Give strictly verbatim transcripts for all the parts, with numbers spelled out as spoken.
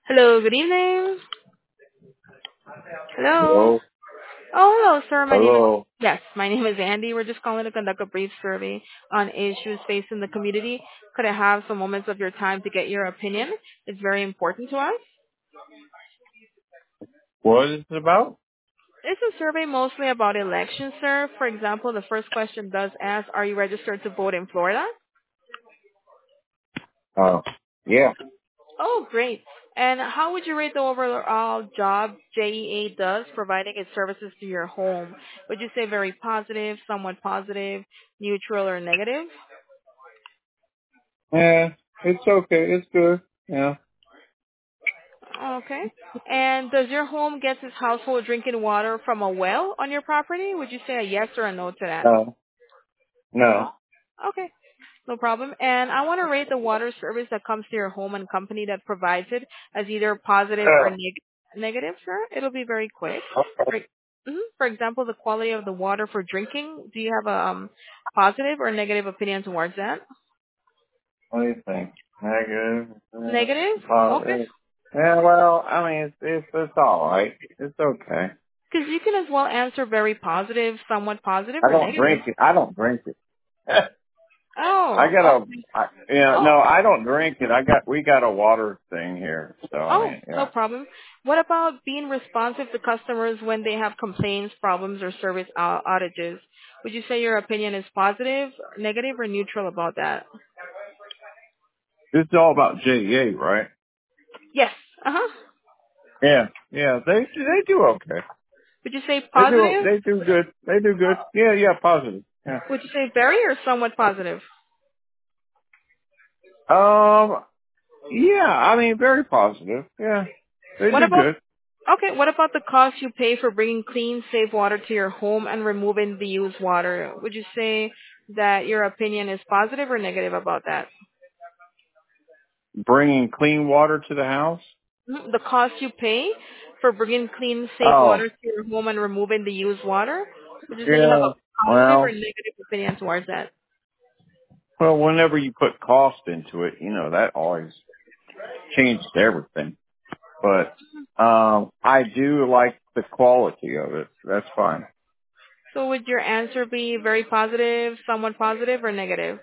Hello, good evening. Hello. Hello? Oh, hello, sir. My name is Hello? Yes, my name is Andy. We're just calling to conduct a brief survey on issues facing the community. Could I have some moments of your time to get your opinion? It's very important to us. What is it about? It's a survey mostly about elections, sir. For example, the first question does ask, are you registered to vote in Florida? Uh, yeah. Oh, great. And how would you rate the overall job J E A does providing its services to your home? Would you say very positive, somewhat positive, neutral, or negative? Yeah, it's okay. It's good. Yeah. Okay. And does your home get its household drinking water from a well on your property? Would you say a yes or a no to that? No. No. No. Okay. No problem. And I want to rate the water service that comes to your home and company that provides it as either positive or Uh, neg- negative, sir. It'll be very quick. okay. For, mhm. For example, the quality of the water for drinking. Do you have a um, positive or negative opinion towards that? What do you think? Negative? Negative? Uh, uh, Okay. yeah, well, I mean, it's, it's, it's all right. It's okay. Because you can as well answer very positive, somewhat positive, I or don't negative. drink it. I don't drink it. I Oh, got a, okay. I, you know, Oh, no, I don't drink it. I got, we got a water thing here. So, I oh, mean, no yeah. problem. What about being responsive to customers when they have complaints, problems, or service ou- outages? Would you say your opinion is positive, negative, or neutral about that? This is all about J E A, right? Yes. Uh huh. Yeah. Yeah. They, they do okay. Would you say They do. positive? They do good. They do good. Yeah. Yeah. Positive. Yeah. Would you say very or somewhat positive? Um. Yeah. I mean, very positive. Yeah. They What do about good. okay? What about the cost you pay for bringing clean, safe water to your home and removing the used water? Would you say that your opinion is positive or negative about that? Bringing clean water to the house. Mhm. The cost you pay for bringing clean, safe Oh. water to your home and removing the used water? Would you say you have Yeah. a positive or Well. negative opinion towards that? Well. Whenever you put cost into it, you know that always changes everything. But um, I do like the quality of it. That's fine. So would your answer be very positive, somewhat positive, or negative?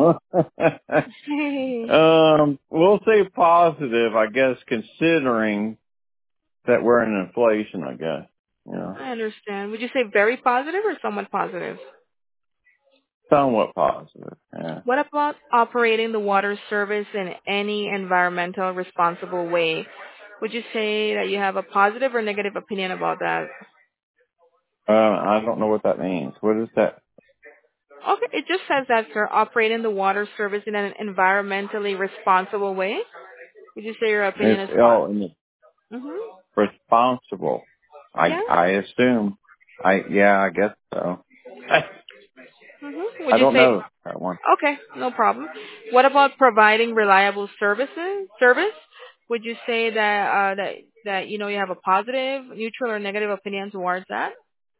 um, we'll say positive, I guess, considering that we're in inflation, I guess. You know, I understand. Would you say very positive or somewhat positive? somewhat positive. Yeah. What about operating the water service in any environmental responsible way? Would you say that you have a positive or negative opinion about that? Uh, I don't know what that means. What is that? Okay, it just says that, sir, operating the water service in an environmentally responsible way. Would you say your opinion It's is oh, what? and it's Mhm. responsible. I Yeah. I assume. I yeah, I guess so. Mhm. Would I you don't say know that one. okay, no problem. What about providing reliable services? Service? Would you say that uh, that that you know you have a positive, neutral, or negative opinion towards that?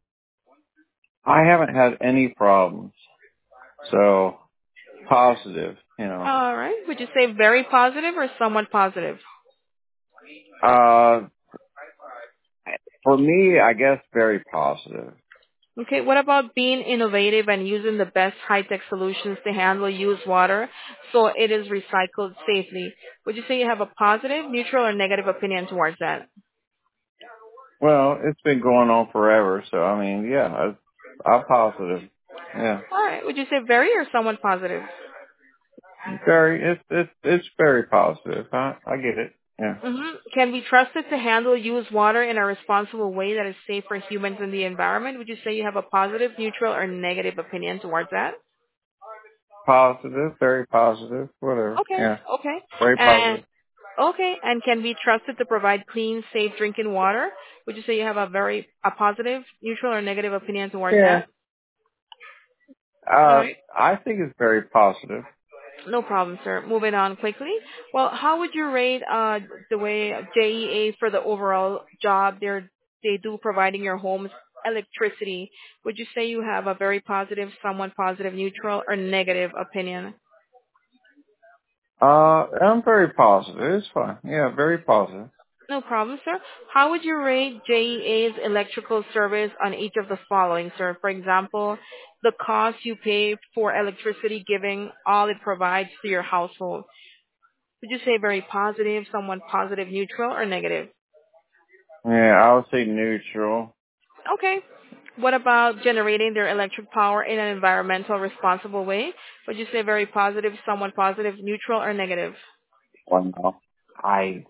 I haven't had any problems. So positive, you know. All right. Would you say very positive or somewhat positive? Uh, for me, I guess very positive. Okay. What about being innovative and using the best high-tech solutions to handle used water so it is recycled safely? Would you say you have a positive, neutral, or negative opinion towards that? Well, it's been going on forever, so I mean, yeah, I, I'm positive. Yeah, All right. Would you say very or somewhat positive? very. It's it's it's very positive. I I get it. Yeah, Mm-hmm. Can be trusted to handle used water in a responsible way that is safe for humans and the environment? Would you say you have a positive, neutral, or negative opinion towards that? positive, very positive. Whatever. Okay. Yeah, Okay. very And positive. okay, and can be trusted to provide clean, safe drinking water. Would you say you have a very a positive, neutral, or negative opinion towards Yeah. that? All Uh, right. I think it's very positive. No problem, sir. Moving on quickly. Well, how would you rate uh, the way J E A for the overall job they're, they do providing your homes electricity? Would you say you have a very positive, somewhat positive, neutral, or negative opinion? Uh, I'm very positive. It's fine. Yeah, very positive. No problem, sir. How would you rate J E A's electrical service on each of the following, sir? For example, the cost you pay for electricity given all it provides to your household. Would you say very positive, somewhat positive, neutral, or negative? Yeah, I would say neutral. Okay. What about generating their electric power in an environmental responsible way? Would you say very positive, somewhat positive, neutral, or negative? One now. I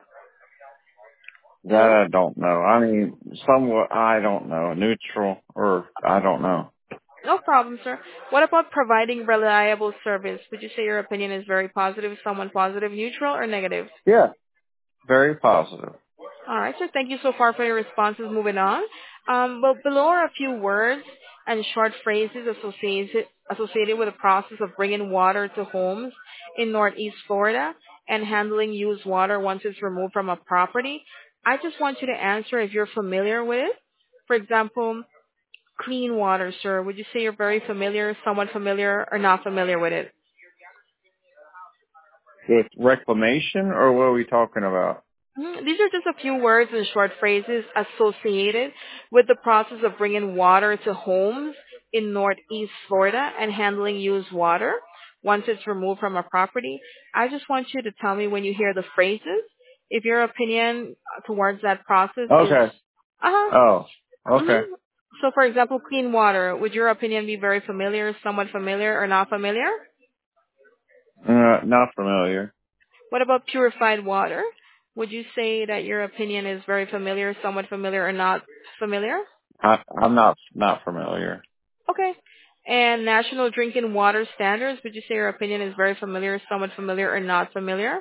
Hello? that I don't know. I mean, somewhat. I don't know. Neutral or I don't know. No problem, sir. What about providing reliable service? Would you say your opinion is very positive, somewhat positive, neutral, or negative? Yeah, very positive. All right, sir. Thank you so far for your responses. Moving on. Um, well, below are a few words and short phrases associated associated with the process of bringing water to homes in Northeast Florida and handling used water once it's removed from a property. I just want you to answer if you're familiar with it. For example, clean water, sir. Would you say you're very familiar, somewhat familiar, or not familiar with it? With reclamation or what are we talking about? Mhm. These are just a few words and short phrases associated with the process of bringing water to homes in Northeast Florida and handling used water once it's removed from a property. I just want you to tell me when you hear the phrases if your opinion towards that process is, Okay. uh-huh. Oh, okay. hmm So, for example, clean water. Would your opinion be very familiar, somewhat familiar, or not familiar? Uh, not familiar. What about purified water? Would you say that your opinion is very familiar, somewhat familiar, or not familiar? I, I'm not not familiar. Okay. And national drinking water standards, would you say your opinion is very familiar, somewhat familiar, or not familiar?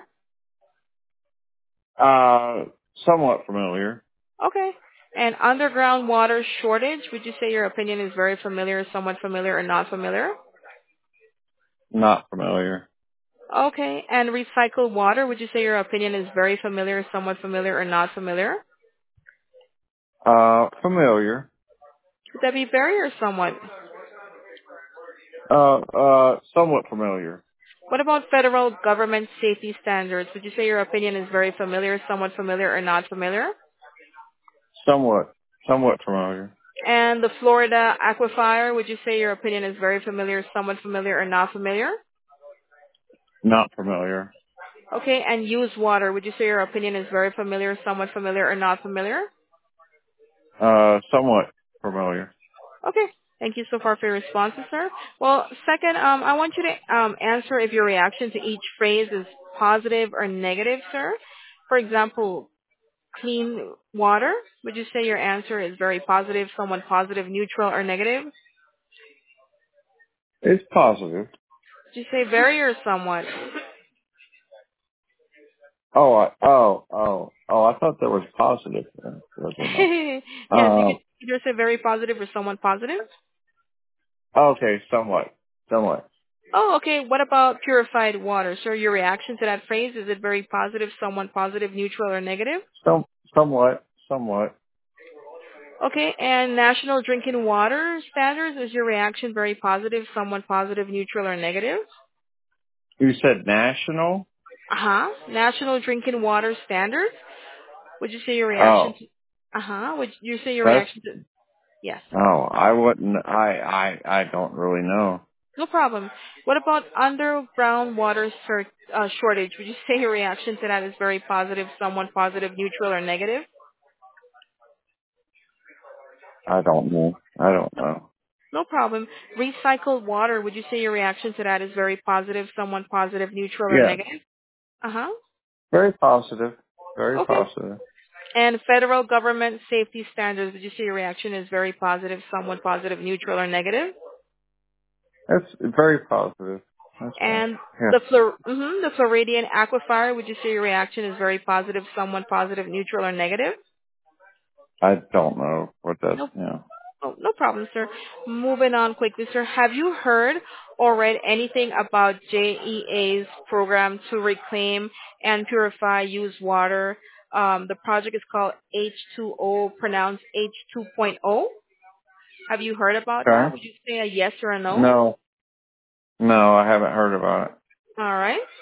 Uh, somewhat familiar. Okay. And underground water shortage, would you say your opinion is very familiar, somewhat familiar, or not familiar? Not familiar. Okay. And recycled water, would you say your opinion is very familiar, somewhat familiar, or not familiar? Uh, familiar. Would that be very or somewhat? Uh, uh, somewhat familiar. What about federal government safety standards? Would you say your opinion is very familiar, somewhat familiar, or not familiar? Somewhat. Somewhat familiar. And the Florida aquifer, would you say your opinion is very familiar, somewhat familiar, or not familiar? Not familiar. Okay, and used water, would you say your opinion is very familiar, somewhat familiar, or not familiar? Uh, somewhat familiar. Okay, thank you so far for your responses, sir. Well, second, um, I want you to um, answer if your reaction to each phrase is positive or negative, sir. For example, clean water, would you say your answer is very positive, somewhat positive, neutral, or negative? It's positive. Would you say very or somewhat? Oh, I, oh, oh, oh, I thought there was positive. there. Was there Yes, you not? could either say very positive or somewhat positive. Uh, okay, somewhat. Somewhat. Oh, okay. What about purified water? Sir, your reaction to that phrase, is it very positive, somewhat positive, neutral, or negative? Some, somewhat. Somewhat. Okay, and national drinking water standards, is your reaction very positive, somewhat positive, neutral, or negative? You said national? Uh-huh. National drinking water standards, would you say your reaction Oh, to, uh-huh, would you say your that's, reaction to, yes. oh, I wouldn't, I, I, I don't really know. No problem. What about underground water sur- uh, shortage? Would you say your reaction to that is very positive, somewhat positive, neutral, or negative? I don't know. I don't No, know. no problem. Recycled water, would you say your reaction to that is very positive, somewhat positive, neutral, or Yes. negative? Uh-huh. Very positive. Very Okay. positive. And federal government safety standards, would you say your reaction is very positive, somewhat positive, neutral, or negative? That's very positive. That's fine. And Yeah. the Flor- mhm, the Floridian aquifer, would you say your reaction is very positive, somewhat positive, neutral, or negative? I don't know what that, No, you know. oh, no problem, sir. Moving on quickly, sir. Have you heard or read anything about J E A's program to reclaim and purify used water? Um, the project is called H two O, pronounced H 2.0. Have you heard about that? Okay. Would you say a yes or a no? No. No, I haven't heard about it. All right.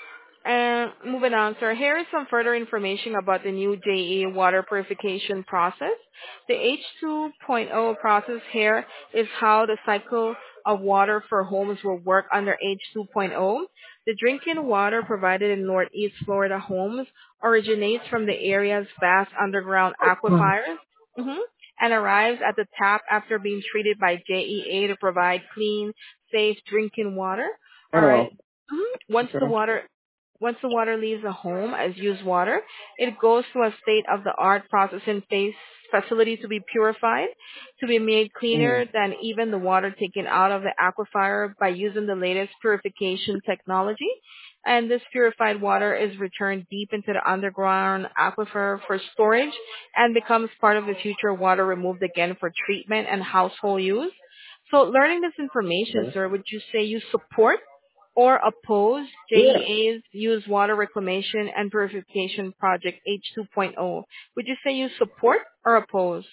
And moving on, sir, here is some further information about the new J E A water purification process. The H 2.0 process here is how the cycle of water for homes will work under H 2.0. The drinking water provided in Northeast Florida homes originates from the area's vast underground aquifers, mhm, and arrives at the tap after being treated by J E A to provide clean, safe drinking water. All right. Oh, Mhm. Once the okay. water once the water leaves the home as used water, it goes to a state-of-the-art processing phase facility to be purified, to be made cleaner Mm. than even the water taken out of the aquifer by using the latest purification technology. And this purified water is returned deep into the underground aquifer for storage and becomes part of the future water removed again for treatment and household use. So learning this information, Okay. sir, would you say you support or oppose Yeah. J E A's Use Water Reclamation and Purification Project H 2.0? Would you say you support or oppose?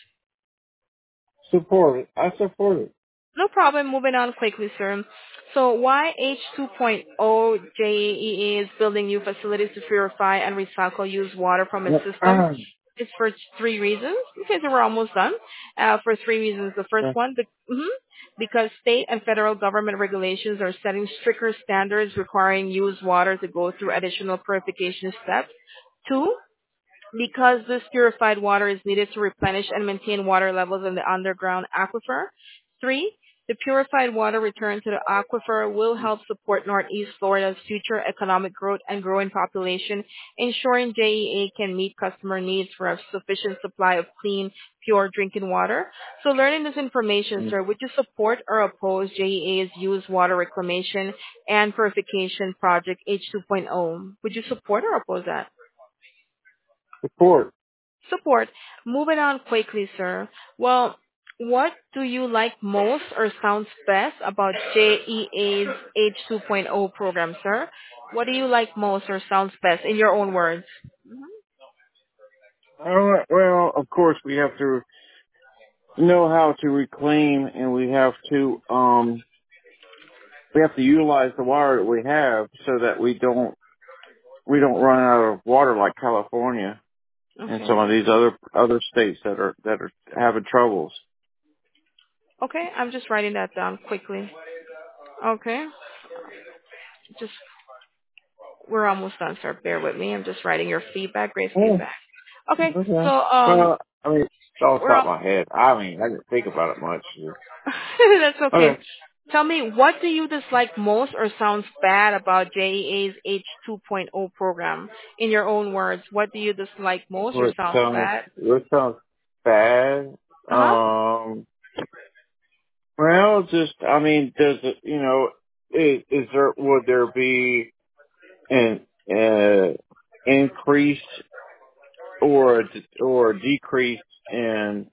Support it. I support it. No problem. Moving on quickly, sir. So why H 2.0 J E A is building new facilities to purify and recycle used water from its system Uh, is for three reasons. Okay, so we're almost done. Uh, for three reasons. The first okay. one, the, mhm, because state and federal government regulations are setting stricter standards requiring used water to go through additional purification steps. Two, because this purified water is needed to replenish and maintain water levels in the underground aquifer. Three, the purified water returned to the aquifer will help support Northeast Florida's future economic growth and growing population, ensuring J E A can meet customer needs for a sufficient supply of clean, pure drinking water. So learning this information, Mm. sir, would you support or oppose J E A's Use Water Reclamation and Purification Project H 2.0? Would you support or oppose that? Support. Support. Moving on quickly, sir. Well, what do you like most or sounds best about J E A's H 2.0 program, sir? What do you like most or sounds best in your own words? Uh, well, of course, we have to know how to reclaim, and we have to um we have to utilize the water that we have so that we don't we don't run out of water like California and some Okay. of these other other states that are that are having troubles. Okay, I'm just writing that down quickly. Okay. Just we're almost done, sir. Bear with me. I'm just writing your feedback, great Oh, feedback. Okay. So okay. um Well, I mean, it's off the we're top of all my head. I mean, I didn't think about it much. That's okay. Okay. Tell me, what do you dislike most or sounds bad about J E A's H 2.0 program? In your own words, what do you dislike most or What sounds sounds bad? what sounds bad? Uh-huh. Um. Well, just I mean, does it? You know, is, is there would there be an uh, increase or a, d- or a decrease in?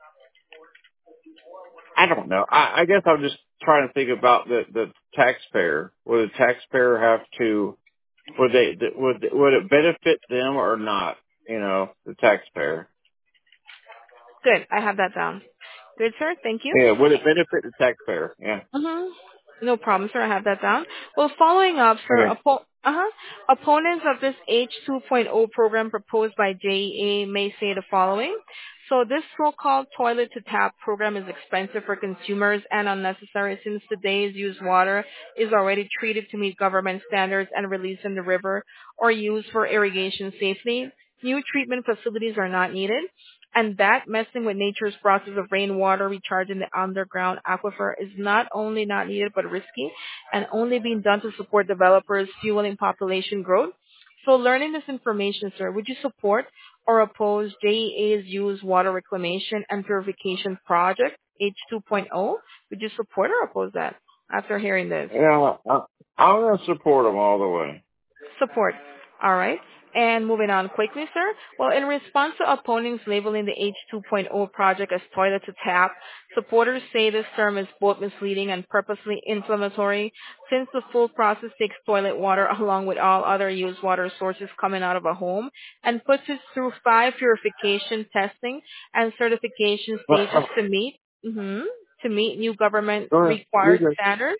I don't know. I, I guess I'm just trying to think about the the taxpayer. Would the taxpayer have to? Would they? Would would it benefit them or not? You know, the taxpayer. Good. I have that down. Good, sir. Thank you. Yeah. Would it benefit the taxpayer? Yeah. Mm-hmm. No problem, sir. I have that down. Well, following up, sir, Okay. oppo- uh-huh. opponents of this H 2.0 program proposed by J E A may say the following. So this so-called toilet to tap program is expensive for consumers and unnecessary since today's used water is already treated to meet government standards and released in the river or used for irrigation safely. New treatment facilities are not needed. And that messing with nature's process of rainwater recharging the underground aquifer is not only not needed but risky and only being done to support developers fueling population growth. So learning this information, sir, would you support or oppose J E A's Use Water Reclamation and Purification Project, H 2.0? Would you support or oppose that after hearing this? Yeah. I, I'm gonna support them all the way. Support. All right. And moving on quickly, sir. Well, in response to opponents labeling the H 2.0 project as toilet to tap, supporters say this term is both misleading and purposely inflammatory since the full process takes toilet water along with all other used water sources coming out of a home and puts it through five purification testing and certification But, stages uh, to meet, mhm, to meet new government go ahead. You required go. standards.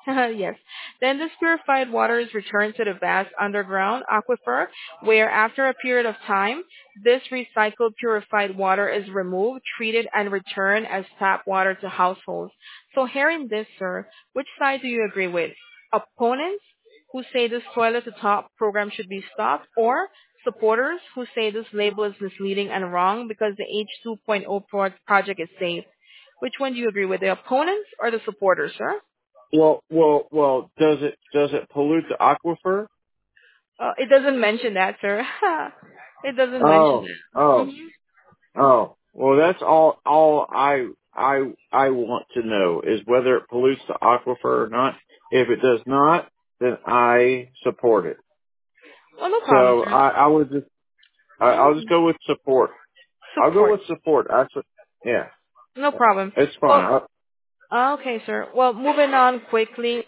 Yes. Then this purified water is returned to the vast underground aquifer, where after a period of time, this recycled purified water is removed, treated, and returned as tap water to households. So hearing this, sir, which side do you agree with? Opponents who say this toilet to top program should be stopped, or supporters who say this label is misleading and wrong because the H 2.0 pro- project is safe? Which one do you agree with, the opponents or the supporters, sir? Well, well, well. Does it does it pollute the aquifer? Uh, it doesn't mention that, sir. It doesn't mention Oh, that. oh, Hmm. oh. Well, that's all. All I I I want to know is whether it pollutes the aquifer or not. If it does not, then I support it. Well, no problem, So sir. I I would just I, I'll Hmm. just go with support. I'll go Support. with support. That's what, yeah. No problem. It's fine. Well, I, okay, sir. Well, moving on quickly,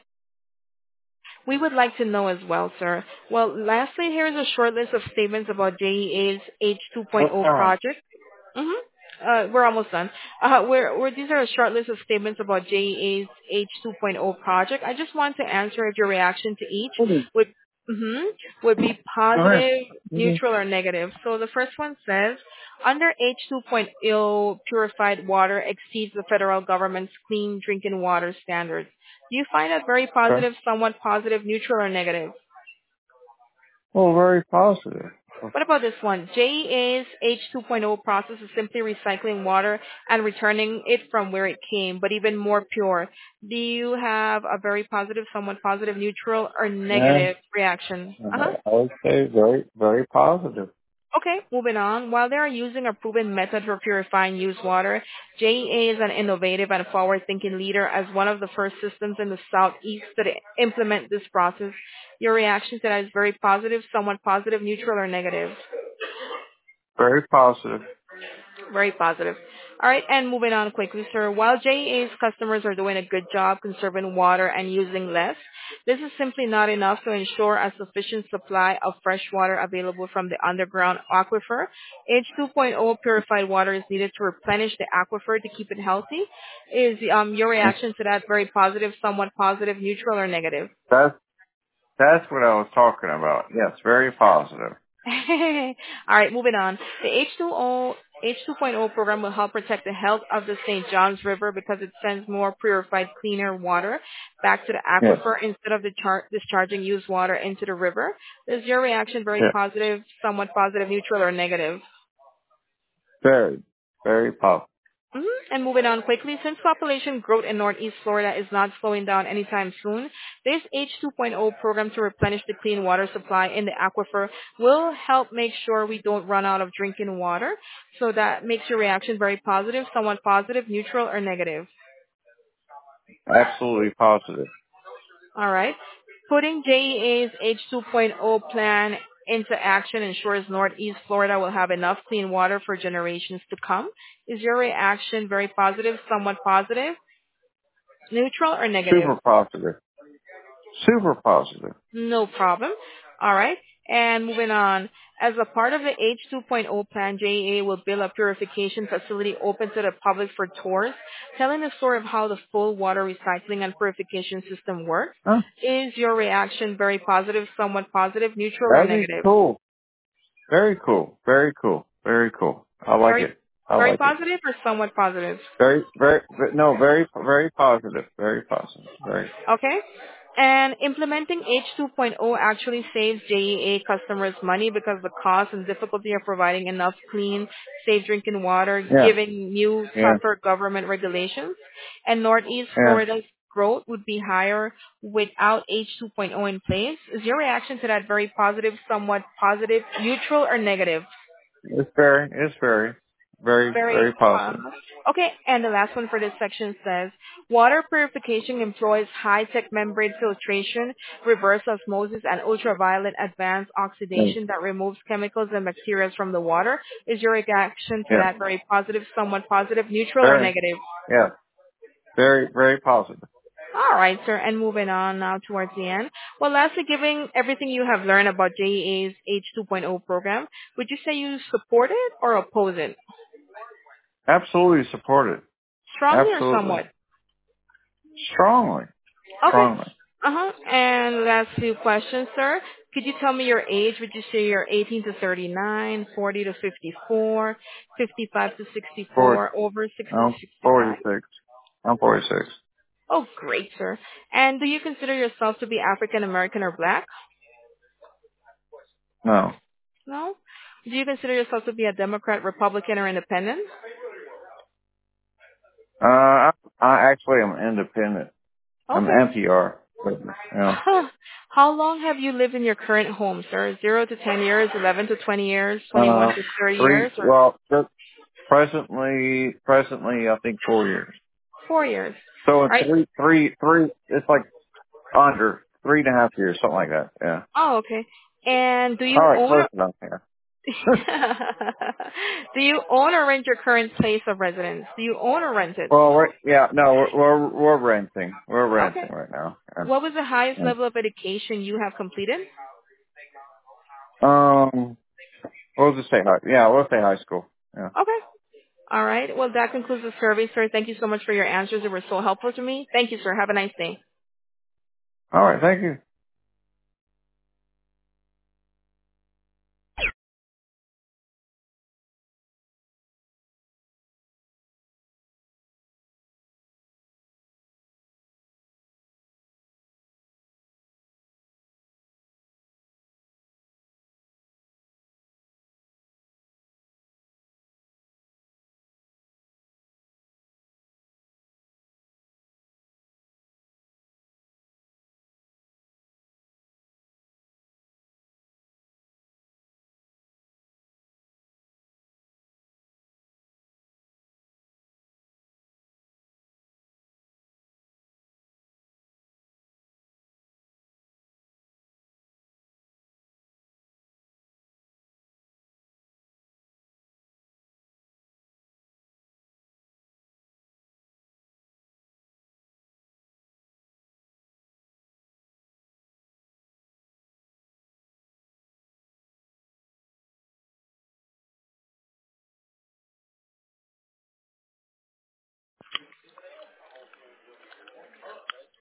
we would like to know as well, sir. Well, lastly, here is a short list of statements about J E A's H 2.0 uh, project. Mm-hmm. Uh, we're almost done. Uh, we're, we're, these are a short list of statements about J E A's H 2.0 project. I just want to answer if your reaction to each would hmm would be go ahead. positive, Mhm. neutral, or negative. So the first one says, under H 2.0 purified water exceeds the federal government's clean drinking water standards. Do you find that very Okay. positive, somewhat positive, neutral, or negative? Well, very positive. What about this one? J E A's H 2.0 process is simply recycling water and returning it from where it came, but even more pure. Do you have a very positive, somewhat positive, neutral, or Yeah. negative reaction? Uh-huh. I would say very, very positive. Okay, moving on. While they are using a proven method for purifying used water, J E A is an innovative and forward-thinking leader as one of the first systems in the Southeast to implement this process. Your reaction to that is very positive, somewhat positive, neutral, or negative? Very positive. Very positive. All right, and moving on quickly, sir. While J E A's customers are doing a good job conserving water and using less, this is simply not enough to ensure a sufficient supply of fresh water available from the underground aquifer. H 2.0 purified water is needed to replenish the aquifer to keep it healthy. Is um, your reaction to that very positive, somewhat positive, neutral, or negative? That's, that's what I was talking about. Yes, very positive. All right, moving on. The H two O H 2.0 program will help protect the health of the Saint Johns River because it sends more purified, cleaner water back to the Yes. aquifer instead of dischar- discharging used water into the river. Is your reaction very Yes. positive, somewhat positive, neutral, or negative? Very, very positive. Mhm. And moving on quickly, since population growth in Northeast Florida is not slowing down anytime soon, this H 2.0 program to replenish the clean water supply in the aquifer will help make sure we don't run out of drinking water. So that makes your reaction very positive, somewhat positive, neutral, or negative. Absolutely positive. All right. Putting J E A's H 2.0 plan into action ensures Northeast Florida will have enough clean water for generations to come. Is your reaction very positive, somewhat positive, neutral, or negative? Super positive. Super positive. No problem. All right. And moving on. As a part of the H 2.0 plan, J E A will build a purification facility open to the public for tours, telling the story of how the full water recycling and purification system works. Huh? Is your reaction very positive, somewhat positive, neutral, or That'd be negative? cool. Very cool. Very cool. Very cool. I like Very, it. I very like it. positive or somewhat positive? Very, very, no, very, very positive. Very positive. Very. Okay. And implementing H 2.0 actually saves J E A customers money because the cost and difficulty of providing enough clean, safe drinking water, Yeah. given new Yeah. tougher government regulations. And Northeast Yeah. Florida's growth would be higher without H 2.0 in place. Is your reaction to that very positive, somewhat positive, neutral, or negative? It's very, it's very, very, Very very positive. fun. Okay, and the last one for this section says, water purification employs high-tech membrane filtration, reverse osmosis, and ultraviolet advanced Mm. oxidation that removes chemicals and bacteria from the water. Is your reaction to Yeah. that very positive, somewhat positive, neutral, or Very, negative? yeah. Very, very positive. All right, sir, and moving on now towards the end. Well, lastly, given everything you have learned about J E A's H 2.0 program, would you say you support it or oppose it? Absolutely supported. Strongly or Absolutely. somewhat? Strongly. Okay. strongly. Uh-huh. And last few questions, sir. Could you tell me your age? Would you say you're eighteen to thirty-nine, forty to fifty-four, fifty-five to Forty, sixty-four, over sixty to I'm sixty-five? forty-six. I'm forty-six. Oh, great, sir. And do you consider yourself to be African American or black? No. No? Do you consider yourself to be a Democrat, Republican, or independent? Uh, I, I actually am independent. I'm Okay. N P R. Yeah. How long have you lived in your current home, sir? Zero to ten years, eleven to twenty years, twenty-one Uh, to thirty three, years, or well, just presently, presently, I think four years. four years? So All it's right. three, three, three, it's like under three and a half years, something like that. Yeah. Oh, okay. And do All you right, own close or enough. Yeah. do you own or rent your current place of residence? Do you own or rent it? Well, we're, yeah, no, we're, we're, we're renting. We're Okay. renting right now. Yeah. What was the highest Yeah. level of education you have completed? Um, we'll just say high. Yeah, we'll say high school. Yeah. Okay. All right. Well, that concludes the survey, sir. Thank you so much for your answers. They were so helpful to me. Thank you, sir. Have a nice day. All right. Thank you.